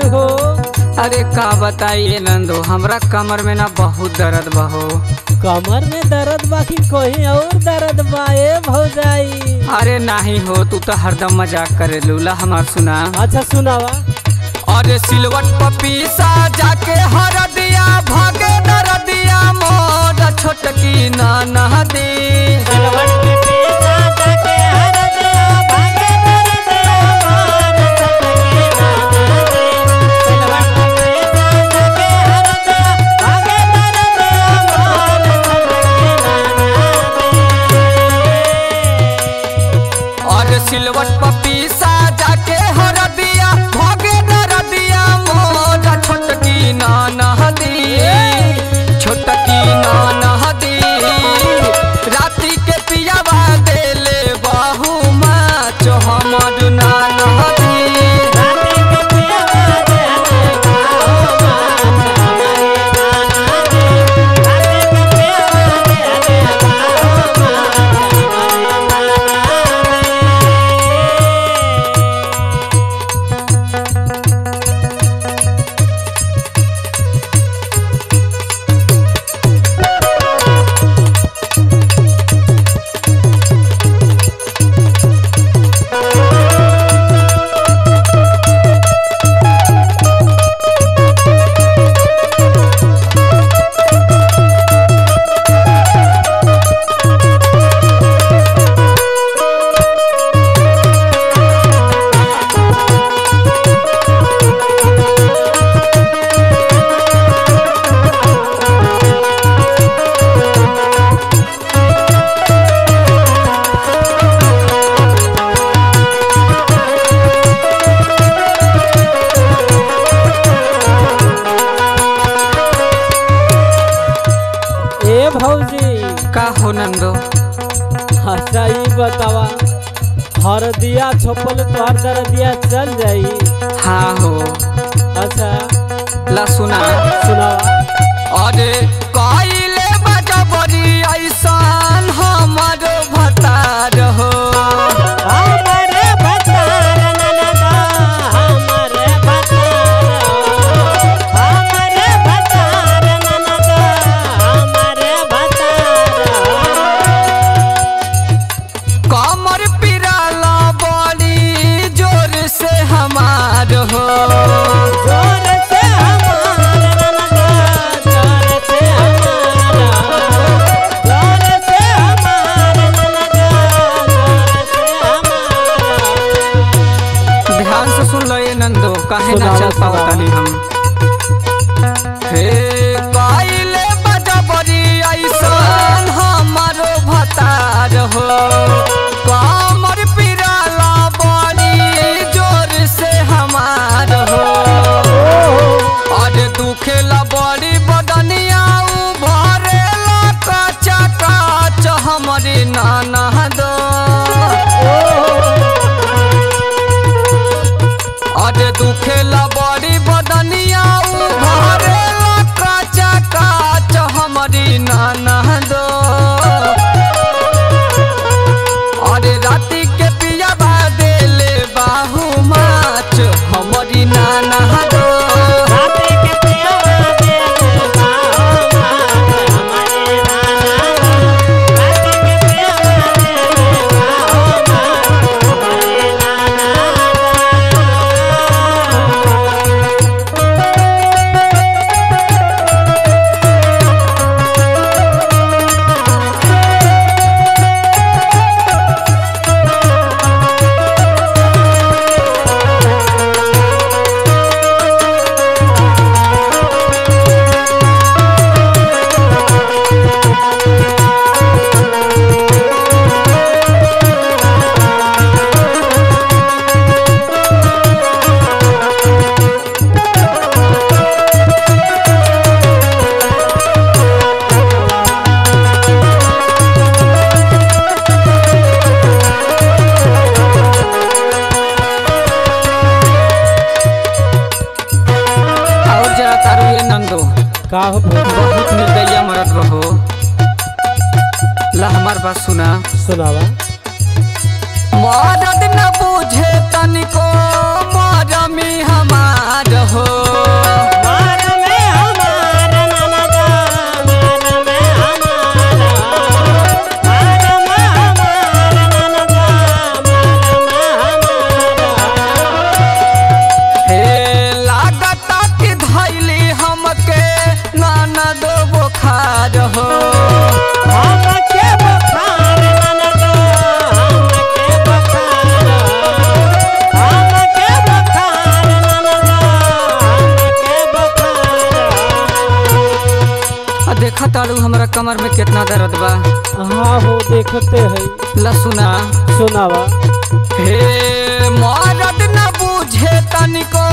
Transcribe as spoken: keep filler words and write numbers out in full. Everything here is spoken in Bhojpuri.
हो? अरे का बताइए नंदो, हमरा कमर में ना बहुत दर्द बहो। कमर में दर्द बाकी कोई और दर्द बा ए भौजाई? अरे नहीं हो, तू तो हरदम मजाक करे लूला। हमार सुना। अच्छा सुनावा। अरे सिलवट पपीसा जाके हर दिया भागे दर दिया मोर छोटकी नाना दी। सिलवट पपीसा जाके हर दिया भागे दर दिया मोर छोटकी नाना दी। छोटकी नाना दी राती के पियावा देले बाहू माच हमर नाना दी। का हो नंदो? अच्छा ये बतावा, हर दिया छोपल तो हर दर दिया चल जाई? हाँ हो। अच्छा ला सुना। सुनावा। अरे काइले बजबरी ऐसान हमर भतार हो। हमारे भतार ननदा, हमारे भतार, हमारे भतार ननदा, हमारे भतार। कमर पिराला बड़ी जोर से हमार हो। जोर से हमार ननदा, जोर से हमारा, जोर से हमार ननदा, जोर से हमारा। ध्यान से सुन लो ये नंदो, काहे ना चल पावतानी हम। हे काइले बजबरी ऐसान हमरो भतार हो। कमर पिराला बड़ी जोर से हमार हो। अरे दुखेला बड़ी बदनिया भरेला कचा काच हमरे नाना दो। अरे दुखेला बड़ी बदनिया भरेला कचा काच हमरी नाना दो। अरे राती के पियावा देले बाहू माच हमरी नाना दो। राती के पियावा देले बाहू माच हमारे नाना दो। राती के पियावा देले बाहू माच हमारे नाना का हो बहुत निर्दयी मरद रहो। ला हमार बात सुना। सुनावा। मरद न बुझे तनिको मरमी हमार हो। देखा तारू हमरा कमर में कितना दर्द बा। हाँ हो देखते है। ला सुना सुनावा। हे मरद न बूझे तनिको